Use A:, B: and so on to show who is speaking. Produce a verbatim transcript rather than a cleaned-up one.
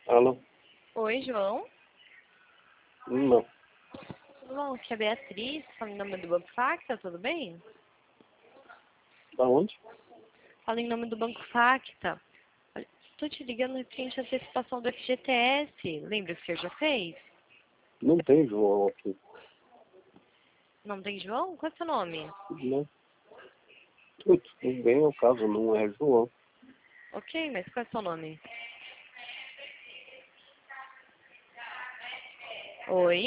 A: Alô?
B: Oi, João.
A: Não.
B: João, aqui é a Beatriz, fala em nome do Banco Facta, tudo bem?
A: Da onde?
B: Fala em nome do Banco Facta. Olha, tô te ligando referente à antecipação do F G T S. Lembra que você já fez?
A: Não tem João aqui.
B: Não tem João? Qual é o seu nome?
A: Não. Tudo bem é o caso, não é João.
B: Ok, mas qual é o seu nome? Oi?